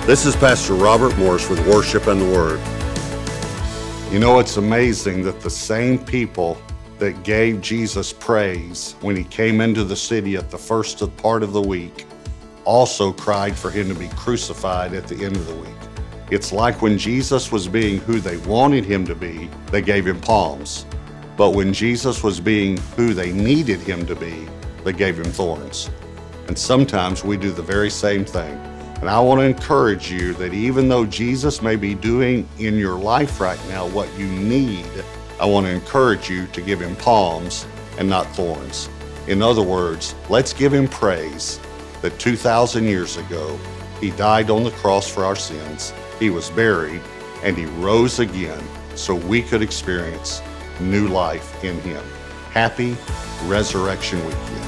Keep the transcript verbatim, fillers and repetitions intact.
This is Pastor Robert Morris with Worship and the Word. You know, it's amazing that the same people that gave Jesus praise when he came into the city at the first part of the week also cried for him to be crucified at the end of the week. It's like when Jesus was being who they wanted him to be, they gave him palms. But when Jesus was being who they needed him to be, they gave him thorns. And sometimes we do the very same thing. And I want to encourage you that even though Jesus may be doing in your life right now what you need, I want to encourage you to give him palms and not thorns. In other words, let's give him praise that two thousand years ago, he died on the cross for our sins, he was buried, and he rose again so we could experience new life in him. Happy Resurrection Weekend.